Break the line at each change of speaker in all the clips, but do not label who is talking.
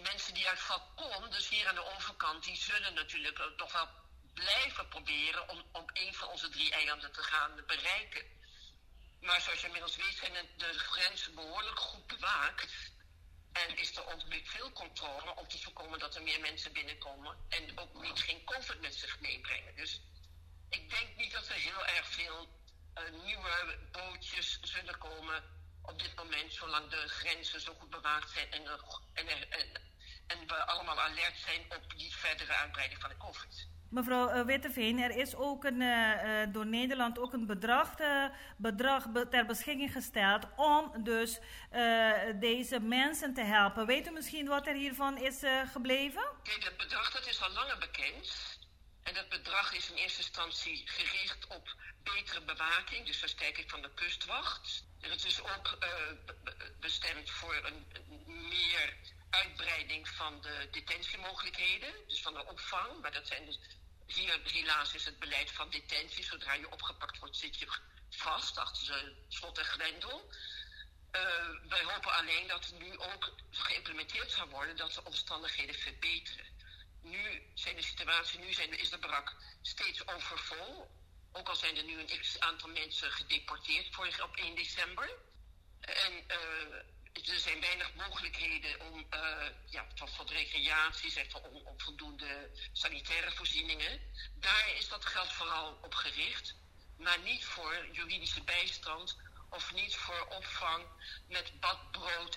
mensen die uit Falcon, dus hier aan de overkant, die zullen natuurlijk toch wel blijven proberen om een van onze 3 eilanden te gaan bereiken. Maar zoals je inmiddels weet zijn de grenzen behoorlijk goed bewaakt. En is er ook veel controle om te voorkomen dat er meer mensen binnenkomen. En ook niet geen COVID met zich meebrengen. Dus ik denk niet dat er heel erg veel nieuwe bootjes zullen komen op dit moment. Zolang de grenzen zo goed bewaakt zijn en we allemaal alert zijn op die verdere uitbreiding van de COVID.
Mevrouw Witteveen, er is ook door Nederland ook een bedrag ter beschikking gesteld om dus deze mensen te helpen. Weet u misschien wat er hiervan is gebleven?
Kijk, dat bedrag dat is al langer bekend. En dat bedrag is in eerste instantie gericht op betere bewaking, dus versterking van de kustwacht. En het is ook bestemd voor een meer uitbreiding van de detentiemogelijkheden, dus van de opvang. Maar dat zijn dus, hier helaas is het beleid van detentie. Zodra je opgepakt wordt, zit je vast achter slot en grendel. Wij hopen alleen dat het nu ook geïmplementeerd zal worden, dat de omstandigheden verbeteren. Nu is de barak steeds overvol. Ook al zijn er nu een x-aantal mensen gedeporteerd op 1 december. En er zijn weinig mogelijkheden om tot recreatie, om voldoende sanitaire voorzieningen. Daar is dat geld vooral op gericht. Maar niet voor juridische bijstand of niet voor opvang met bad, brood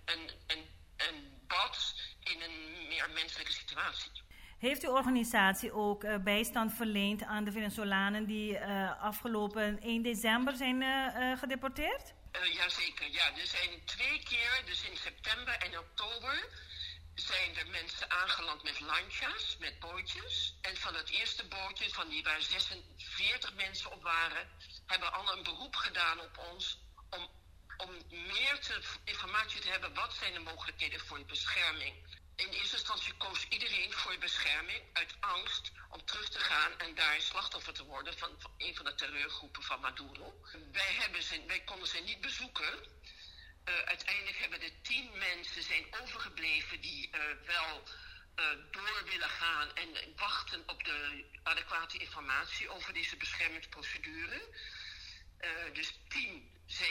en bad in een meer menselijke situatie.
Heeft uw organisatie ook bijstand verleend aan de Venezolanen die afgelopen 1 december zijn gedeporteerd?
Jazeker, ja. Er zijn 2 keer, dus in september en oktober, zijn er mensen aangeland met lanchas, met bootjes. En van het eerste bootje, waar 46 mensen op waren, hebben alle een beroep gedaan op ons om meer informatie te hebben. Wat zijn de mogelijkheden voor je bescherming? In eerste instantie koos iedereen voor bescherming uit angst om terug te gaan en daar slachtoffer te worden van een van de terreurgroepen van Maduro. Wij konden ze niet bezoeken. Uiteindelijk hebben er 10 mensen zijn overgebleven die wel door willen gaan en wachten op de adequate informatie over deze beschermingsprocedure. Dus 10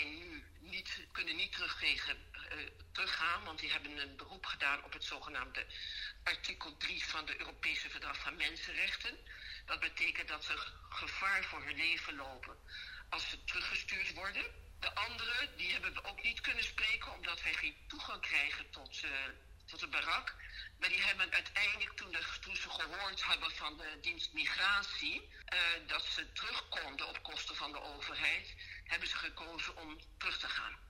kunnen niet teruggaan, want die hebben een beroep gedaan op het zogenaamde artikel 3 van de Europese Verdrag van Mensenrechten. Dat betekent dat ze gevaar voor hun leven lopen als ze teruggestuurd worden. De anderen, die hebben we ook niet kunnen spreken, omdat wij geen toegang krijgen tot de barak. Maar die hebben uiteindelijk, toen ze gehoord hebben van de dienst migratie, dat ze terug konden op kosten van de overheid, hebben ze gekozen om terug te gaan.